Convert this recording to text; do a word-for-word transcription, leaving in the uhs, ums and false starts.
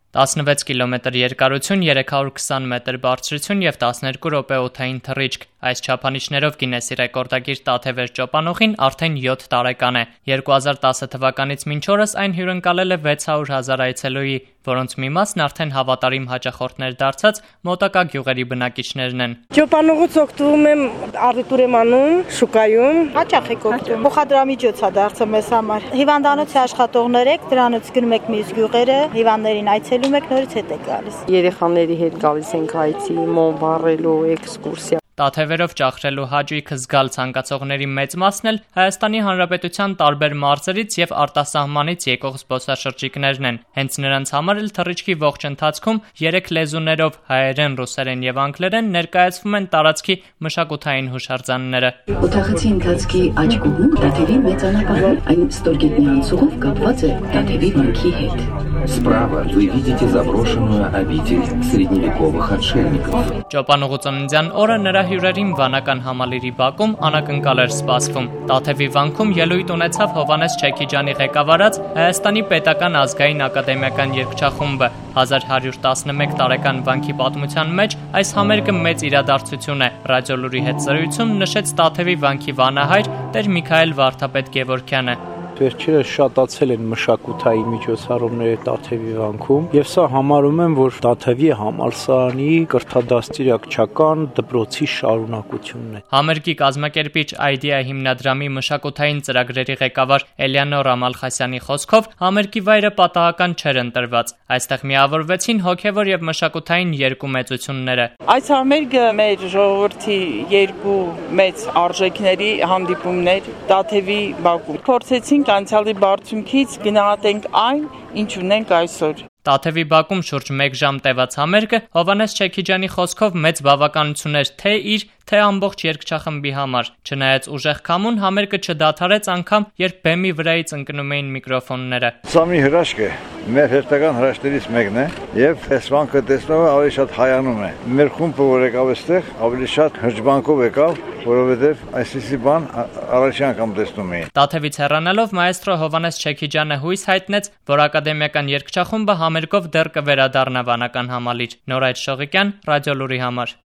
տասնվեց կիլոմետր երկարություն, երեք հարյուր քսան մետր բարձրություն և տասներկու րոպե օդային թռիչք։ Այս չափանիշներով Գինեսի ռեկորդագիր Տաթևեր Ճոպանոխին արդեն յոթ տարեկան է։ երկու հազար տասը թվականից մինչ օրս այն հյուրընկալել է վեց հարյուր հազար այցելուի, որոնց մի մասն արդեն հավատարիմ հաճախորդներ դարձած մոտակա գյուղերի բնակիչներն են։ Ճոպանոխից օգտվում եմ, առուտուր եմ անում, շուկայում, հաճախ եք օգտվում։ Փոխադրամիջոց է դարձել մեզ համար։ Հիվանդանոցի աշխատողներ եք, դրանից գնում եք մյուս գյուղերը, հիվանդներին այցելում եք, նորից հետ եք գալիս։ Երեխաների հետ գալիս ենք այցի, մոմ վառելու, էքսկուրսիա։ Տաթևերով ճախրելու հաճույքը զգալ ցանկացողների մեծ մասն էլ Հայաստանի Հանրապետության տարբեր մարզերից և արտասահմանից եկող զբոսաշրջիկներն են։ Հենց նրանց համար էլ թռիչքի ողջ ընթացքում երեք լեզուներով՝ հայերեն, ռուսերեն և անգլերեն ներկայացվում են տարածքի մշակութային հուշարձանները։ Օդախցի ընթացքի աջ կողմում Տաթևի մեծ անապատը, այն ստորգետնյա անցուղով կապված է Տաթևի վանքի հետ։ Справа вы видите заброшенную обитель средневековых отшельников. Ճոպանուղու ծննդյան օրը նրա հյուրերին վանական համալիրի բակում անակնկալ էր սպասվում։ Տաթևի վանքում ելույթ ունեցավ Հովհաննես Չեքիջյանի ղեկավարած Հայաստանի պետական ազգային ակադեմիական երգչախումբը։ հազար հարյուր տասնմեկ տարեկան վանքի պատմության մեջ այս համերգը մեծ իրադարձություն է։ Ռադիոլուրի հետ զրույցում նշեց Տաթևի վանքի վանահայր Տեր Միքայել Վարդապետ Գևորգյանը։ Վերջերս շատացել են մշակութային միջոցառումները Տաթևի վանքում եւ սա համարում եմ, որ Տաթևի համալսարանի կրթադաստիարակչական դպրոցի շարունակությունն է։ Համերգի կազմակերպիչ Idea հիմնադրամի մշակութային ծրագրերի ղեկավար Էլիանոր Ամալխասյանի խոսքով համերգի վայրը պատահական չէր ընտրված։ Այստեղ միավորվեցին հոգևոր եւ մշակութային երկու մեծությունները։ Այս համերգը մեր ժողովրդի երկու մեծ արժեքների հանդիպումներ Տաթևի բակում։ Փորձեցինք անցյալի բարձունքից գնահատենք այն, ինչ ունենք այսօր։ Տաթևի բակում շուրջ մեկ ժամ տևած համերգը Հովհաննես Չեքիջյանի խոսքով մեծ բավականություն էր թե իր, թե ամբողջ երգչախմբի համար։ Չնայած ուժեղ քամուն համերգը չդադարեց անգամ, երբ բեմի վրայից ընկնում էին միկրոֆոնները։ Սա մի հրաշք է, մեր հերթական հրաշքներից մեկն է, եւ այս վանքը տեսնողը ավելի շատ հայանում է։ Մեր խումբը, որ եկավ այստեղ, ավելի շատ հրճբանքով եկավ, որովհետեւ այսպիսի բան առաջի անգամ տեսնում էին։ Տաթևից հեռանալով մայեստրո Հովհաննես Չեքիջյանը հույս հայտնեց, որ ակադեմիական երգչախումբը համերգով դեռ կվերադառնա վանական համալիր։ Նորայր Շողիկյան, Ռադիոլուրի համար։